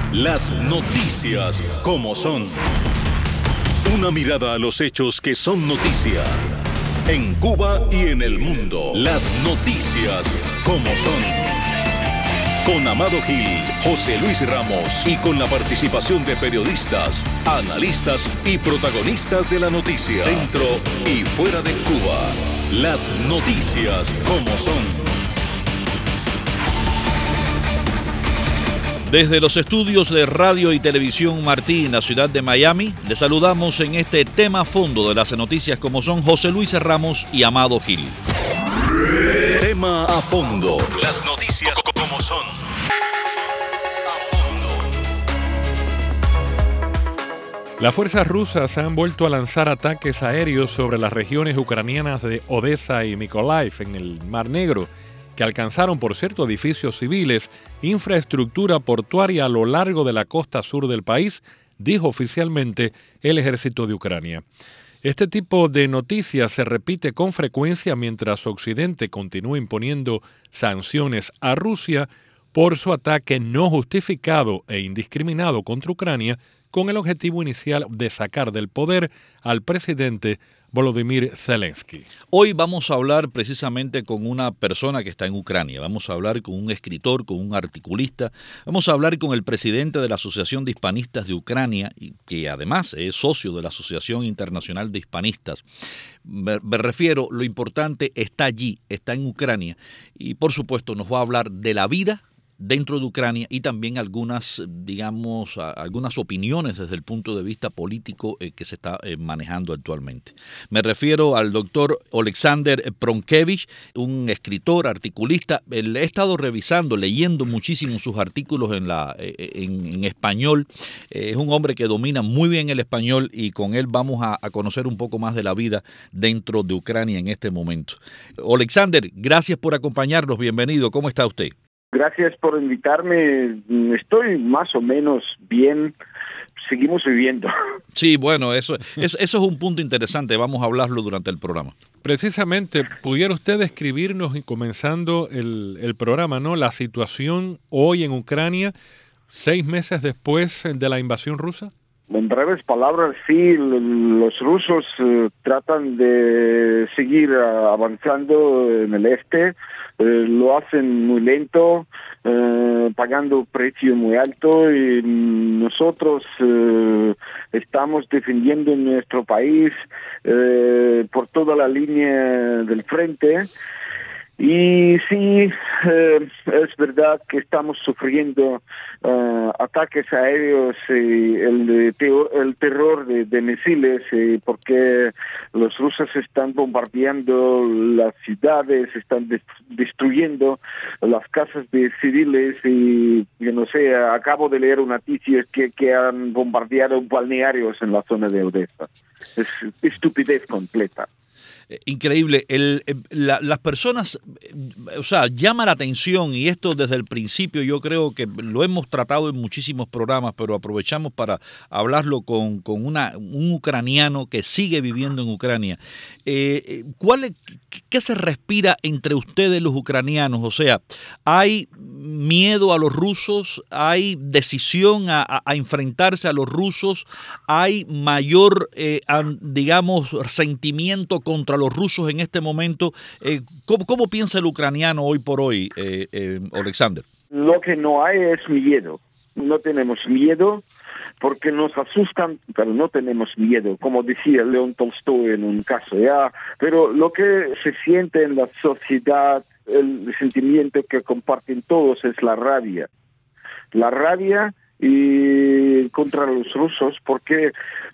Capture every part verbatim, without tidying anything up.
Las noticias como son. Una mirada a los hechos que son noticia. En Cuba y en el mundo. Las noticias como son. Con Amado Gil, José Luis Ramos y con la participación de periodistas, analistas y protagonistas de la noticia. Dentro y fuera de Cuba. Las noticias como son. Desde los estudios de Radio y Televisión Martí en la ciudad de Miami, les saludamos en este tema a fondo de las noticias como son José Luis Ramos y Amado Gil. Tema a fondo. Las noticias como son. Las fuerzas rusas han vuelto a lanzar ataques aéreos sobre las regiones ucranianas de Odessa y Mykolaiv en el Mar Negro, que alcanzaron, por cierto, edificios civiles, infraestructura portuaria a lo largo de la costa sur del país, dijo oficialmente el ejército de Ucrania. Este tipo de noticias se repite con frecuencia mientras Occidente continúa imponiendo sanciones a Rusia por su ataque no justificado e indiscriminado contra Ucrania, con el objetivo inicial de sacar del poder al presidente Volodymyr Zelensky. Hoy vamos a hablar precisamente con una persona que está en Ucrania. Vamos a hablar con un escritor, con un articulista. Vamos a hablar con el presidente de la Asociación de Hispanistas de Ucrania, que además es socio de la Asociación Internacional de Hispanistas. Me, me refiero, lo importante está allí, está en Ucrania. Y por supuesto nos va a hablar de la vida dentro de Ucrania y también algunas, digamos, algunas opiniones desde el punto de vista político eh, que se está eh, manejando actualmente. Me refiero al doctor Oleksandr Pronkevich, un escritor, articulista. He estado revisando, leyendo muchísimo sus artículos en, la, eh, en, en español. Eh, es un hombre que domina muy bien el español y con él vamos a, a conocer un poco más de la vida dentro de Ucrania en este momento. Oleksandr, gracias por acompañarnos. Bienvenido. ¿Cómo está usted? Gracias por invitarme. Estoy más o menos bien. Seguimos viviendo. Sí, bueno, eso, es, eso es un punto interesante. Vamos a hablarlo durante el programa. Precisamente, ¿pudiera usted describirnos, y comenzando el, el programa, ¿no?, la situación hoy en Ucrania, seis meses después de la invasión rusa? En breves palabras, sí, los rusos eh, tratan de seguir uh, avanzando en el este, eh, lo hacen muy lento, eh, pagando precio muy alto, y nosotros eh, estamos defendiendo nuestro país eh, por toda la línea del frente. Y sí, eh, es verdad que estamos sufriendo uh, ataques aéreos y el, teor, el terror de, de misiles, eh, porque los rusos están bombardeando las ciudades, están de, destruyendo las casas de civiles y, yo no sé, acabo de leer una noticia que, que han bombardeado balnearios en la zona de Odessa. Es estupidez completa. Increíble. El, la, las personas, o sea, llama la atención, y esto desde el principio yo creo que lo hemos tratado en muchísimos programas, pero aprovechamos para hablarlo con, con una, un ucraniano que sigue viviendo en Ucrania. Eh, ¿cuál es, ¿Qué se respira entre ustedes los ucranianos? O sea, ¿hay miedo a los rusos? ¿Hay decisión a, a, a enfrentarse a los rusos? ¿Hay mayor, eh, a, digamos, sentimiento contra los rusos en este momento? Eh, ¿cómo, ¿Cómo piensa el ucraniano hoy por hoy, eh, eh, Oleksandr? Lo que no hay es miedo. No tenemos miedo porque nos asustan, pero no tenemos miedo, como decía León Tolstoy en un caso, ¿ya? Pero lo que se siente en la sociedad, el sentimiento que comparten todos es la rabia. La rabia y contra los rusos porque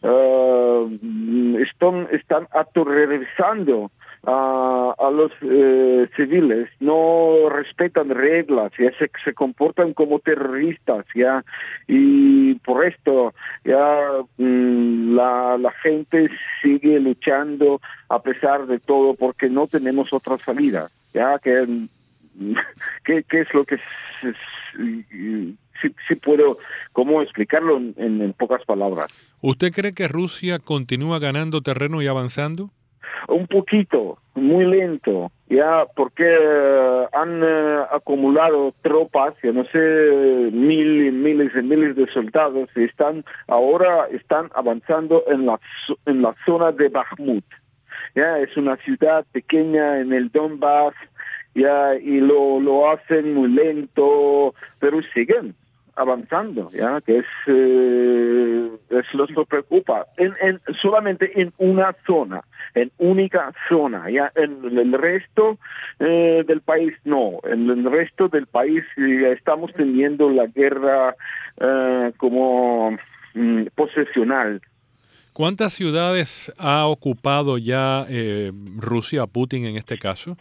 uh, están, están aterrorizando a, a los eh, civiles, no respetan reglas, ya se, se comportan como terroristas, ya, y por esto ya mm, la, la gente sigue luchando a pesar de todo porque no tenemos otra salida, ya que qué qué es lo que se, se, Sí, sí puedo, ¿cómo explicarlo en, en pocas palabras? ¿Usted cree que Rusia continúa ganando terreno y avanzando? un poquito, muy lento, ya, porque uh, han uh, acumulado tropas, ya no sé, mil, miles y miles de soldados, y están, ahora están avanzando en la, en la zona de Bakhmut. Ya, es una ciudad pequeña en el Donbass, ya, y lo, lo hacen muy lento, pero siguen avanzando, ya, que es, eh, es lo que preocupa, en, en, solamente en una zona, en única zona, ya, en el resto eh, del país no, en el resto del país eh, estamos teniendo la guerra eh, como mm, posesional. ¿Cuántas ciudades ha ocupado ya eh, Rusia, Putin en este caso?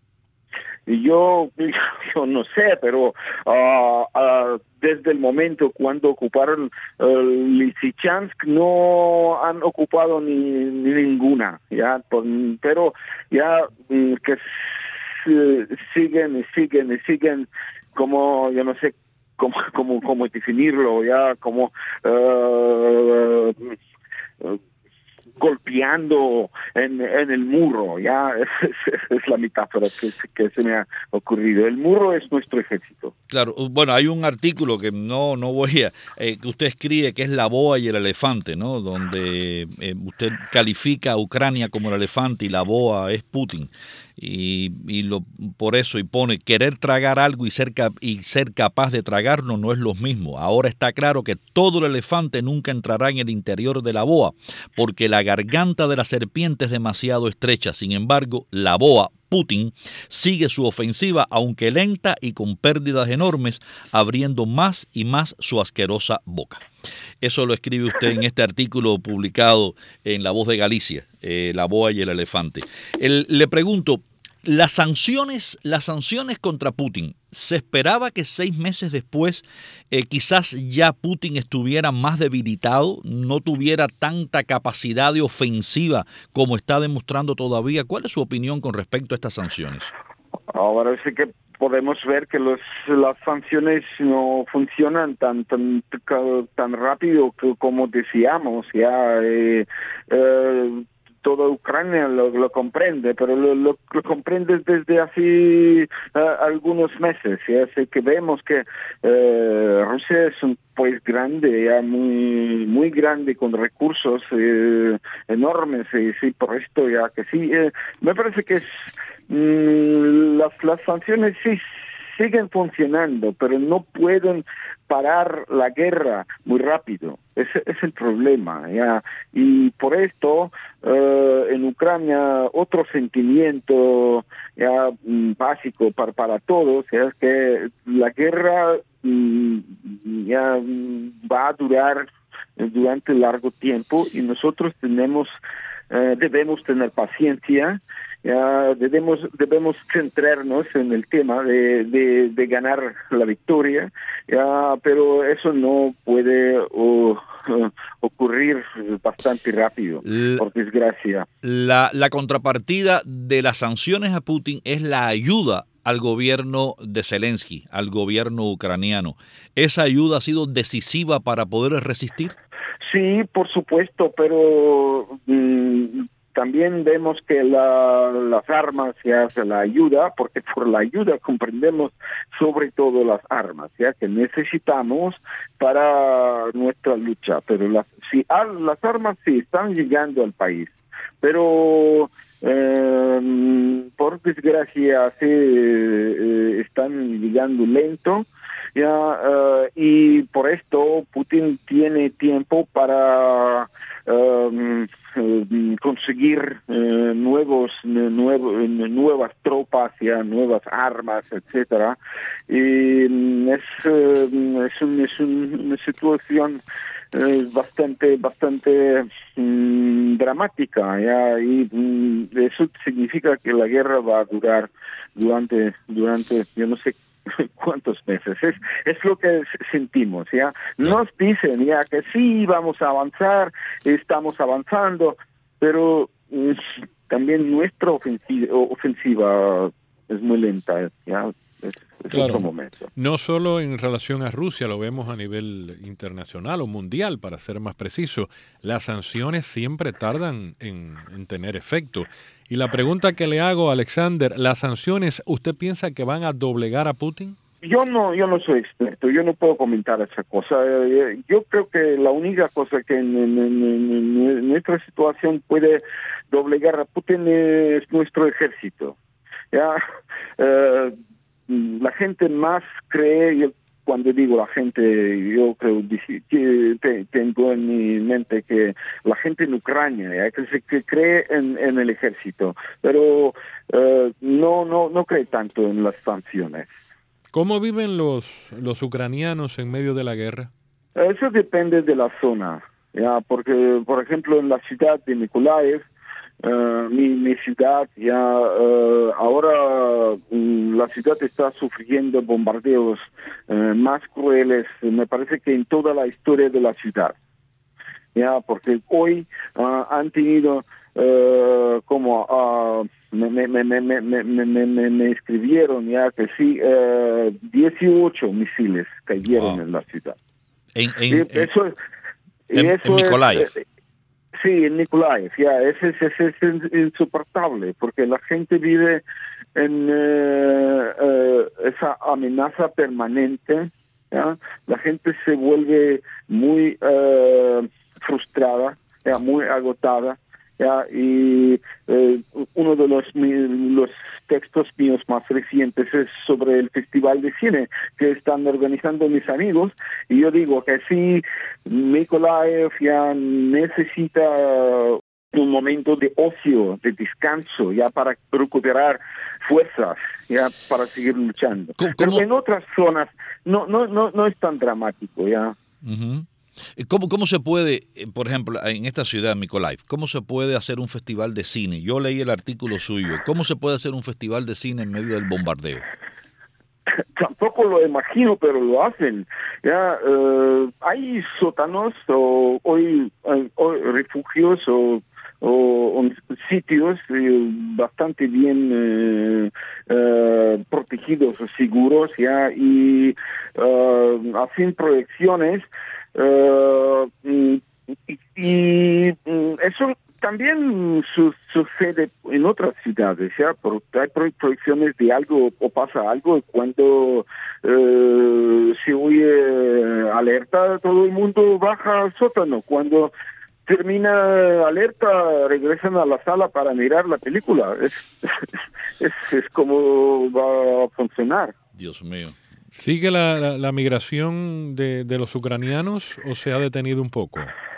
Yo, yo no sé, pero uh, uh, desde el momento cuando ocuparon uh, Lysychansk no han ocupado ni, ni ninguna, ya, pero ya um, que uh, siguen y siguen y siguen como, yo no sé cómo, cómo, cómo definirlo, ya, como uh, uh, golpeando en, en el muro, ya, es, es, es la metáfora que, que se me ha ocurrido. El muro es nuestro ejército. Claro, bueno, hay un artículo que no no voy a, eh, que usted escribe, que es La boa y el elefante, ¿no? Donde eh, usted califica a Ucrania como el elefante y la boa es Putin. Y, y lo, por eso, y pone, querer tragar algo y ser, y ser capaz de tragarlo no es lo mismo. Ahora está claro que todo el elefante nunca entrará en el interior de la boa, porque la garganta de la serpiente es demasiado estrecha. Sin embargo, la boa, Putin, sigue su ofensiva, aunque lenta y con pérdidas enormes, abriendo más y más su asquerosa boca. Eso lo escribe usted en este artículo publicado en La Voz de Galicia, eh, La boa y el elefante. El, le pregunto, las sanciones, las sanciones contra Putin, ¿se esperaba que seis meses después eh, quizás ya Putin estuviera más debilitado, no tuviera tanta capacidad de ofensiva como está demostrando todavía? ¿Cuál es su opinión con respecto a estas sanciones? Ahora sí que podemos ver que los, las sanciones no funcionan tan tan tan rápido que, como decíamos, ya eh, eh, toda Ucrania lo, lo comprende, pero lo, lo, lo comprende desde hace uh, algunos meses. Ya así que vemos que uh, Rusia es un país grande, ya muy muy grande, con recursos eh, enormes, y sí, por esto ya que sí, eh, me parece que es, mm, las, las sanciones sí siguen funcionando, pero no pueden parar la guerra muy rápido. Ese es el problema, ya. Y por esto, uh, en Ucrania, otro sentimiento ya básico para, para todos es que la guerra mm, ya va a durar durante largo tiempo, y nosotros tenemos uh, debemos tener paciencia. Ya debemos debemos centrarnos en el tema de, de, de ganar la victoria, ya, pero eso no puede uh, uh, ocurrir bastante rápido, la, por desgracia. La, la contrapartida de las sanciones a Putin es la ayuda al gobierno de Zelensky, al gobierno ucraniano. ¿Esa ayuda ha sido decisiva para poder resistir? Sí, por supuesto, pero mmm, también vemos que la, las armas ya se la ayuda, porque por la ayuda comprendemos sobre todo las armas, ya que necesitamos para nuestra lucha. Pero las, si, las armas sí están llegando al país, pero eh, por desgracia sí eh, están llegando lento. Ya, uh, y por esto Putin tiene tiempo para um, uh, conseguir uh, nuevos, nuevo, nuevas tropas, ya, nuevas armas, etcétera. Y um, es, uh, es, un, es un, una situación uh, bastante, bastante um, dramática, ya, y um, eso significa que la guerra va a durar durante, durante, yo no sé cuántos meses. Es, es lo que sentimos, ya. Nos dicen ya que sí, vamos a avanzar, estamos avanzando, pero mm, también nuestra ofensiva, ofensiva es muy lenta, ya. es, es claro, otro momento. No solo en relación a Rusia, lo vemos a nivel internacional o mundial, para ser más preciso. Las sanciones siempre tardan en, en tener efecto. Y la pregunta que le hago, Alexander, ¿las sanciones usted piensa que van a doblegar a Putin? Yo no, yo no soy experto, yo no puedo comentar esa cosa. Yo creo que la única cosa que en, en, en, en nuestra situación puede doblegar a Putin es nuestro ejército. Ya, eh, la gente más cree, yo, cuando digo la gente, yo creo que tengo en mi mente que la gente en Ucrania, ¿ya? que, se, que cree en, en el ejército, pero eh, no, no, no cree tanto en las sanciones. ¿Cómo viven los, los ucranianos en medio de la guerra? Eso depende de la zona, ya, porque, por ejemplo, en la ciudad de Mykolaiv, uh, mi, mi ciudad, ya uh, ahora um, la ciudad está sufriendo bombardeos uh, más crueles, me parece que en toda la historia de la ciudad, ya, porque hoy uh, han tenido uh, como uh, me, me, me, me, me, me, me, me, me escribieron ya que sí, uh, dieciocho misiles cayeron wow. en la ciudad. En, en, y eso, en, y eso en Mykolaiv. Es, eh, sí, en Mykolaiv, ya, ese es, es, es insoportable, porque la gente vive en uh, uh, esa amenaza permanente, ya, la gente se vuelve muy uh, frustrada, ya, muy agotada, ya, y eh, uno de los, los textos míos más recientes es sobre el festival de cine que están organizando mis amigos, y yo digo que sí, Mykolaiv ya necesita un momento de ocio, de descanso, ya para recuperar fuerzas, ya para seguir luchando. ¿Cómo? Pero en otras zonas no, no, no, no es tan dramático, ya. Uh-huh. ¿Cómo, ¿Cómo se puede, por ejemplo, en esta ciudad, Mykolaiv, cómo se puede hacer un festival de cine? Yo leí el artículo suyo. ¿Cómo se puede hacer un festival de cine en medio del bombardeo? Tampoco lo imagino, pero lo hacen. Ya uh, hay sótanos o hoy, hoy refugios o, o, o sitios eh, bastante bien eh, eh, protegidos o seguros, ya, y uh, hacen proyecciones. Uh, y, y eso también su, sucede en otras ciudades, ya, porque hay proyecciones de algo o pasa algo, cuando uh, se oye alerta, todo el mundo baja al sótano. Cuando termina alerta, regresan a la sala para mirar la película. Es, es, es como va a funcionar. Dios mío. ¿Sigue la, la, la migración de, de los ucranianos o se ha detenido un poco?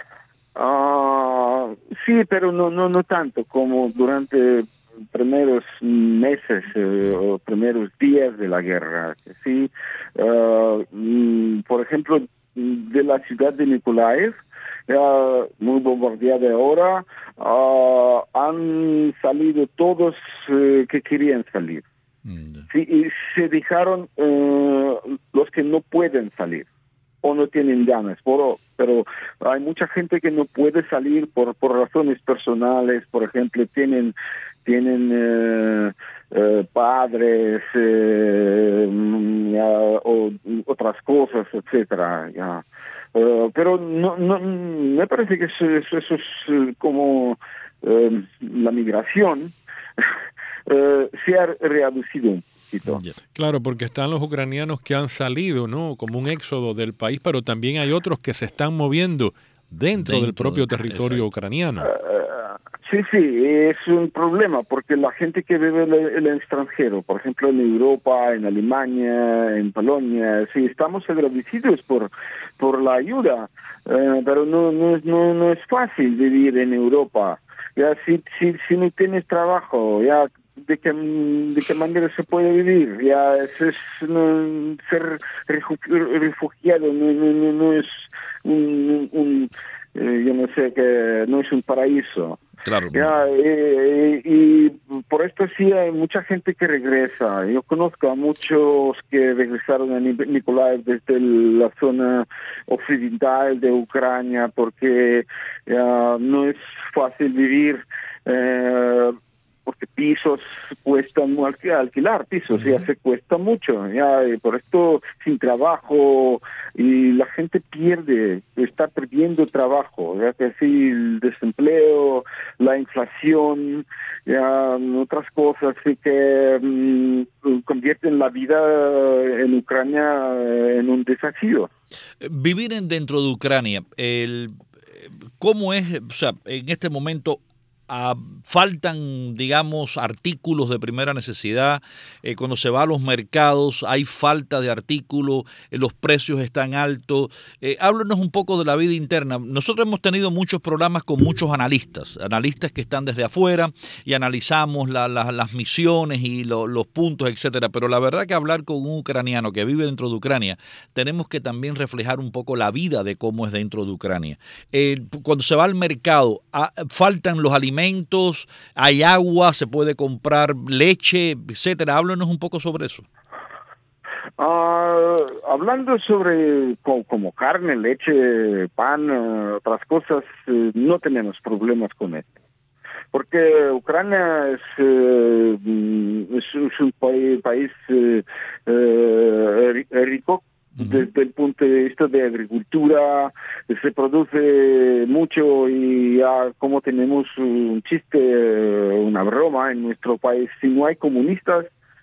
Uh, sí, pero no, no, no tanto como durante primeros meses eh, o primeros días de la guerra. Sí, uh, mm, por ejemplo, de la ciudad de Mykolaiv, uh, muy bombardeada ahora, uh, han salido todos uh, que querían salir. Sí, y se dejaron uh, los que no pueden salir o no tienen ganas, pero, pero hay mucha gente que no puede salir por por razones personales, por ejemplo, tienen tienen eh, eh, padres eh, ya, o otras cosas, etcétera, ya. Uh, pero no, no, me parece que eso, eso, eso es como uh, la migración. Uh, se ha reducido un poquito. Claro, porque están los ucranianos que han salido, ¿no? Como un éxodo del país, pero también hay otros que se están moviendo dentro, dentro del propio de, territorio exacto. ucraniano. Uh, sí, sí, es un problema, porque la gente que vive en el, en el extranjero, por ejemplo en Europa, en Alemania, en Polonia, sí, estamos agradecidos por por la ayuda, uh, pero no, no, no, no es fácil vivir en Europa. Ya, si, si, si no tienes trabajo, ya, ¿de qué, de qué manera se puede vivir? Ya, es, es no, ser refugiado no, no, no, no es un, un eh, yo no sé, que no es un paraíso. Claro. Ya, eh, y por esto sí hay mucha gente que regresa. Yo conozco a muchos que regresaron a Mykolaiv desde la zona occidental de Ucrania, porque ya no es fácil vivir. Eh, porque pisos cuestan, alquilar pisos ya se cuesta mucho, ya y por esto sin trabajo y la gente pierde, está perdiendo trabajo, ya que sí, el desempleo, la inflación, ya otras cosas sí que um, convierten la vida en Ucrania en un desafío. Vivir en, dentro de Ucrania, el, ¿cómo es? O sea, en este momento Uh, faltan, digamos, artículos de primera necesidad. Eh, cuando se va a los mercados hay falta de artículos, eh, los precios están altos. Eh, háblanos un poco de la vida interna. Nosotros hemos tenido muchos programas con muchos analistas, analistas que están desde afuera y analizamos la, la, las misiones y lo, los puntos, etcétera. Pero la verdad que hablar con un ucraniano que vive dentro de Ucrania, tenemos que también reflejar un poco la vida de cómo es dentro de Ucrania. Eh, cuando se va al mercado, ah, faltan los alimentos, hay agua, se puede comprar leche, etcétera. Háblanos un poco sobre eso. Uh, hablando sobre como, como carne, leche, pan, uh, otras cosas, uh, no tenemos problemas con esto. Porque Ucrania es, eh, es, es un país, país eh, eh, rico. Desde el punto de vista de agricultura, se produce mucho y ya como tenemos un chiste, una broma en nuestro país, si no hay comunistas,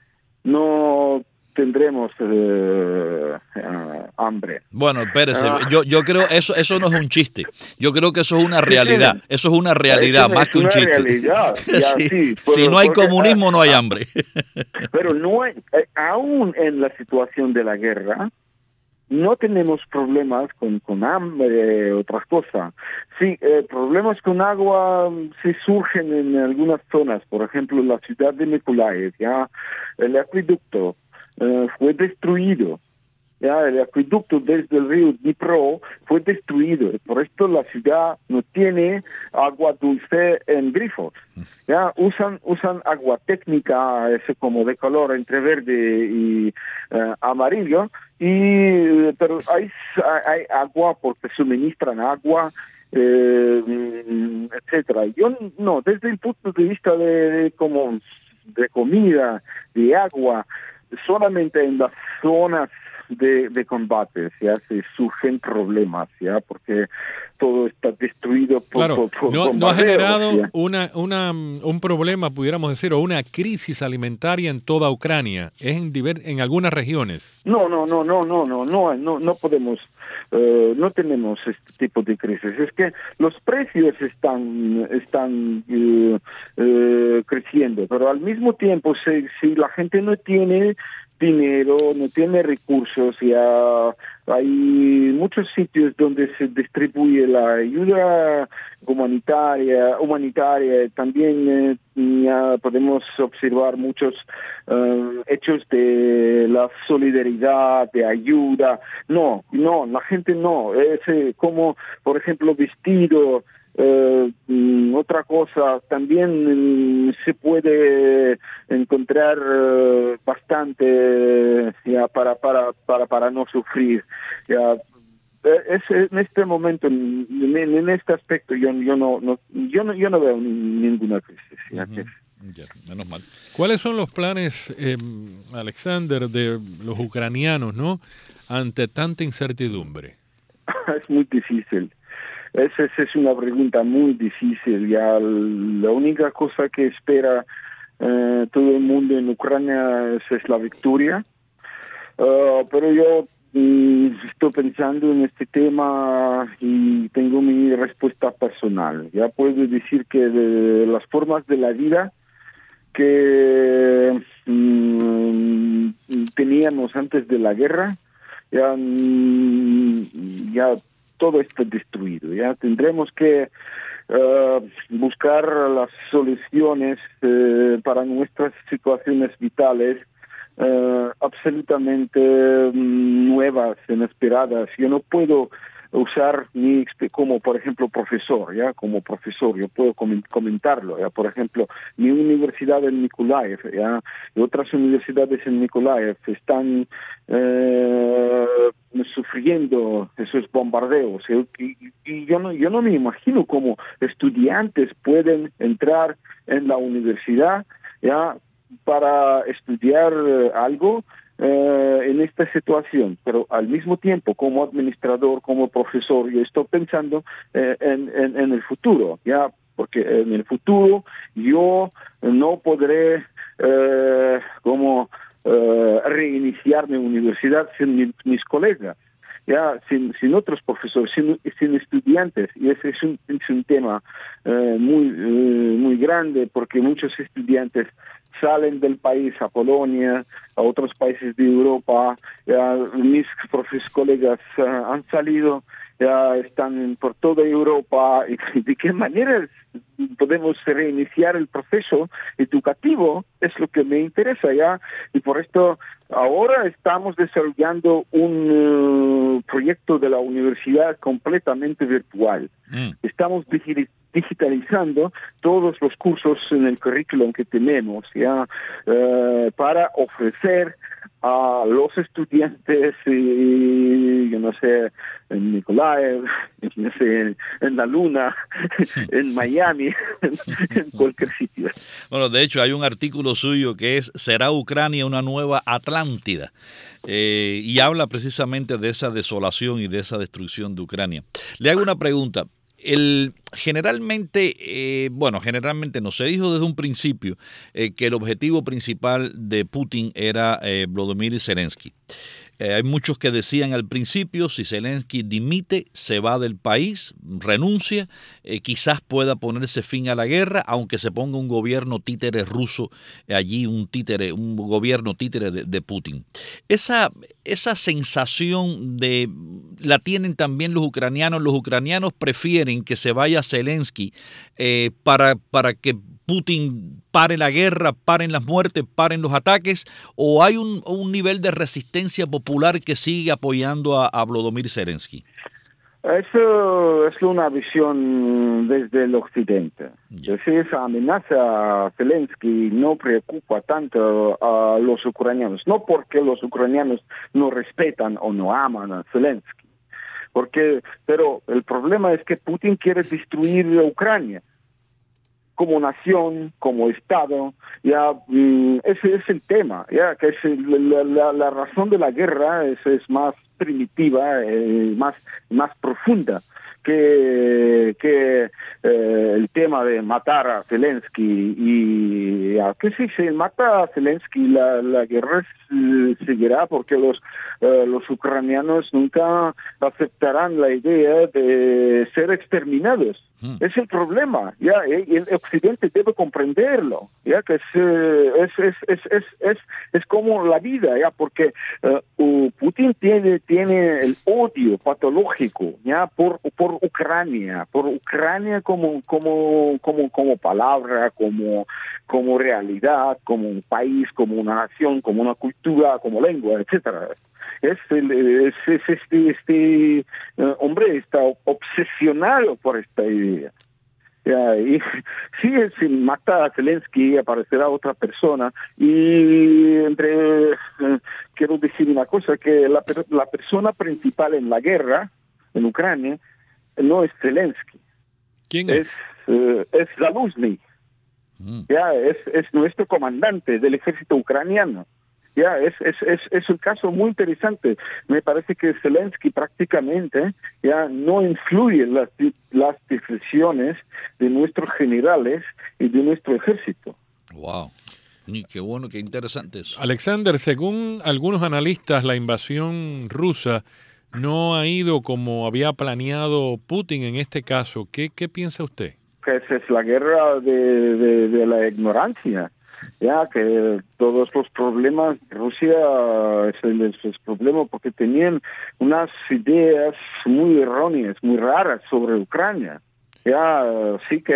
no tendremos eh, uh, hambre. Bueno, espérese, uh, yo yo creo eso eso no es un chiste. Yo creo que eso es una realidad. Eso es una realidad es más que un chiste. Realidad, ya, sí. sí, pero, si no hay comunismo, no hay hambre. Pero no hay, eh, aún en la situación de la guerra, no tenemos problemas con, con hambre, otras cosas. Sí, eh, problemas con agua sí surgen en algunas zonas. Por ejemplo, la ciudad de Mykolaiv, ya el acueducto eh, fue destruido. Ya el acueducto desde el río Dnipro fue destruido. Por esto la ciudad no tiene agua dulce en grifos. Ya usan usan agua técnica, ese como de color entre verde y uh, amarillo. Y pero hay hay agua porque suministran agua, eh, etcétera. Yo no, desde el punto de vista de, de como de comida, de agua, solamente en las zonas de, de combates ya se surgen problemas, ya porque todo está destruido por, claro, por, por no, no ha generado ¿ya? una, una, un problema, pudiéramos decir, o una crisis alimentaria en toda Ucrania, es en, diver, en algunas regiones. No, no, no, no, no, no, no, no, no podemos, uh, no tenemos este tipo de crisis. Es que los precios están, están uh, uh, creciendo, pero al mismo tiempo, si, si la gente no tiene dinero, no tiene recursos, ya hay muchos sitios donde se distribuye la ayuda humanitaria, humanitaria. También eh, ya podemos observar muchos uh, hechos de la solidaridad, de ayuda. No, no, la gente no. Es eh, como, por ejemplo, vestido. Uh, otra cosa, también uh, se puede encontrar uh, bastante uh, ya para para para para no sufrir. Ya es, en este momento, en, en este aspecto, yo yo no, no yo no yo no veo ninguna crisis. Ya, uh-huh. Ya, menos mal. ¿Cuáles son los planes, eh, Alexander, de los ucranianos, no, ante tanta incertidumbre? Es muy difícil. Esa, esa es una pregunta muy difícil. Ya la única cosa que espera uh, todo el mundo en Ucrania es, es la victoria. Uh, pero yo um, estoy pensando en este tema y tengo mi respuesta personal. Ya puedo decir que de las formas de la vida que um, teníamos antes de la guerra, ya, um, ya todo está destruido. Ya tendremos que uh, buscar las soluciones uh, para nuestras situaciones vitales uh, absolutamente um, nuevas, inesperadas. Yo no puedo usar mi como por ejemplo profesor, ya como profesor yo puedo comentarlo, ya por ejemplo mi universidad en Mykolaiv, ya y otras universidades en Mykolaiv están eh, sufriendo esos bombardeos y, y, y yo no yo no me imagino cómo estudiantes pueden entrar en la universidad ya para estudiar algo eh, en esta situación, pero al mismo tiempo como administrador, como profesor, yo estoy pensando eh, en, en, en el futuro, ya porque en el futuro yo no podré eh, como eh, reiniciar mi universidad sin mi, mis colegas, ya sin, sin otros profesores, sin, sin estudiantes, y ese es un, es un tema eh, muy eh, muy grande porque muchos estudiantes salen del país a Polonia, a otros países de Europa, ya mis profes colegas uh, han salido, ya están por toda Europa, y de qué manera podemos reiniciar el proceso educativo es lo que me interesa ya, y por esto ahora estamos desarrollando un uh, proyecto de la universidad completamente virtual. Mm. Estamos digitalizando digitalizando todos los cursos en el currículum que tenemos ya uh, para ofrecer a los estudiantes, y, yo no sé, en Mykolaiv, no sé, en, en la Luna, en Miami, en, en cualquier sitio. Bueno, de hecho hay un artículo suyo que es ¿Será Ucrania una nueva Atlántida? Eh, y habla precisamente de esa desolación y de esa destrucción de Ucrania. Le hago una pregunta. El, generalmente, eh, bueno, generalmente no se dijo desde un principio eh, que el objetivo principal de Putin era eh, Volodymyr Zelensky. Eh, hay muchos que decían al principio, si Zelensky dimite, se va del país, renuncia, eh, quizás pueda ponerse fin a la guerra, aunque se ponga un gobierno títere ruso eh, allí, un títere, un gobierno títere de, de Putin. Esa, esa sensación de la tienen también los ucranianos. Los ucranianos prefieren que se vaya Zelensky eh, para, para que Putin pare la guerra, paren las muertes, paren los ataques, o hay un, un nivel de resistencia popular que sigue apoyando a, a Volodymyr Zelensky? Eso es una visión desde el occidente. Yeah. Si esa amenaza a Zelensky no preocupa tanto a los ucranianos, no porque los ucranianos no respetan o no aman a Zelensky, porque, pero el problema es que Putin quiere destruir a Ucrania como nación, como Estado, ya mm, ese es el tema, ya que es el, la, la, la razón de la guerra es, es más primitiva, eh, más más profunda que que eh, el tema de matar a Zelensky, y ya, que si se mata a Zelensky la, la guerra eh, seguirá porque los eh, los ucranianos nunca aceptarán la idea de ser exterminados. Es el problema, ya, y el occidente debe comprenderlo, ya, que es es es es es es, es como la vida, ya, porque uh, Putin tiene tiene el odio patológico, ya, por por Ucrania, por Ucrania como como como como palabra, como como realidad, como un país, como una nación, como una cultura, como lengua, etcétera. Es, el, es, es este, este uh, hombre está obsesionado por esta idea. Ya, y si si mata a Zelensky aparecerá otra persona, y entre uh, quiero decir una cosa, que la, la persona principal en la guerra en Ucrania no es Zelensky. ¿Quién es? Es, uh, es Zaluzny. Mm. Ya, es, es nuestro comandante del ejército ucraniano. Ya, es, es, es, es un caso muy interesante. Me parece que Zelensky prácticamente ya no influye en las, las decisiones de nuestros generales y de nuestro ejército. Wow. Qué bueno, qué interesante eso. Alexander, según algunos analistas, la invasión rusa no ha ido como había planeado Putin en este caso. ¿Qué, qué piensa usted? Que esa es la guerra de, de, de la ignorancia. Ya, que todos los problemas de Rusia es el, es el problema porque tenían unas ideas muy erróneas, muy raras sobre Ucrania. Ya, sí que,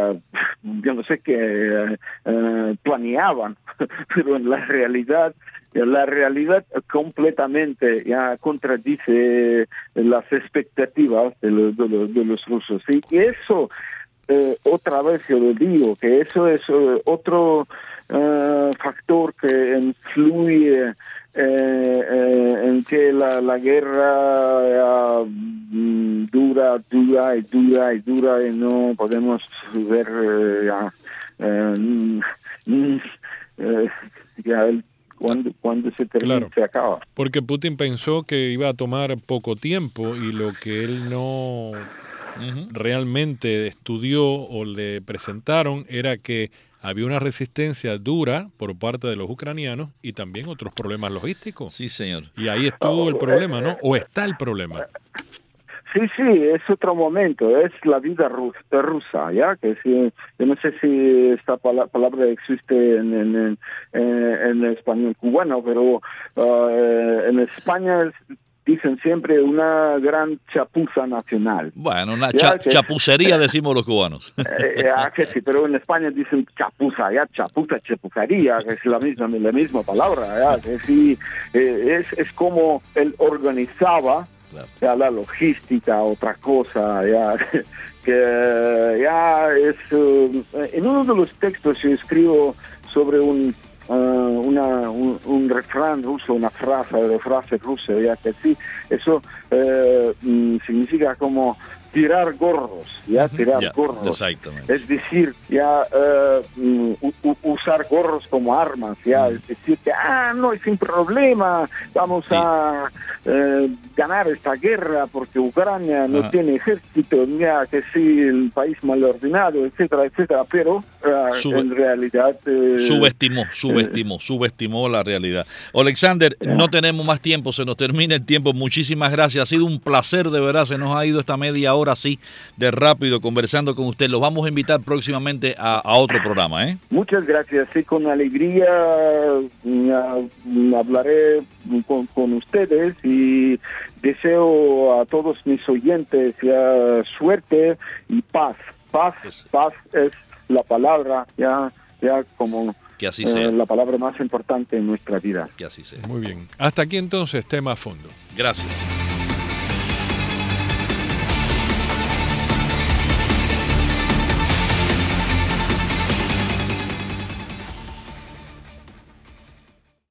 yo no sé qué uh, planeaban, pero en la realidad la realidad completamente ya contradice las expectativas de los, de los, de los rusos. Y eso, eh, otra vez yo lo digo, que eso es eh, otro eh, factor que influye Eh, eh, en que la, la guerra uh, dura, dura y dura y dura y no podemos ver uh, ya, uh, mm, uh, ya el, cuando, cuando se termina, claro, se acaba. Porque Putin pensó que iba a tomar poco tiempo y lo que él no uh-huh. realmente estudió o le presentaron era que había una resistencia dura por parte de los ucranianos y también otros problemas logísticos. Sí, señor. Y ahí estuvo el problema, ¿no? ¿O está el problema? Sí, sí, es otro momento, es la vida rus, rusa, ¿ya? Que si, yo no sé si esta pala- palabra existe en, en, en, en español cubano, pero uh, en España es, dicen siempre una gran chapuza nacional. Bueno, una cha- que, chapucería decimos los cubanos. Eh, eh, que sí, pero en España dicen chapuza, ya chapuza, chapuzaría, que es la misma, la misma palabra, ya, que sí, eh, es, es como él organizaba, claro, ya la logística, otra cosa, ya, que ya es, uh, en uno de los textos yo escribo sobre un Uh, una, un, un refrán ruso, una frase, una frase rusa, ya que sí, eso eh, mm, significa como tirar gorros, ya, tirar yeah, gorros. Exactamente. Es decir, ya uh, u, usar gorros como armas, ya, mm. es decir, que, ah, no, sin problema, vamos sí. a uh, ganar esta guerra porque Ucrania no ah. tiene ejército, ya que sí, el país mal ordenado, etcétera, etcétera, pero uh, Sube, en realidad... Uh, subestimó, subestimó, uh, subestimó la realidad. Alexander, yeah. no tenemos más tiempo, se nos termina el tiempo, muchísimas gracias, ha sido un placer, de verdad, se nos ha ido esta media hora así de rápido conversando con usted. Los vamos a invitar próximamente a, a otro programa, ¿eh? Muchas gracias, sí, con alegría uh, hablaré con, con ustedes y deseo a todos mis oyentes ya, suerte y paz. Paz, es, paz es la palabra ya, ya como que así sea. Uh, la palabra más importante en nuestra vida. Que así sea. Muy bien. Hasta aquí entonces, tema a fondo. Gracias.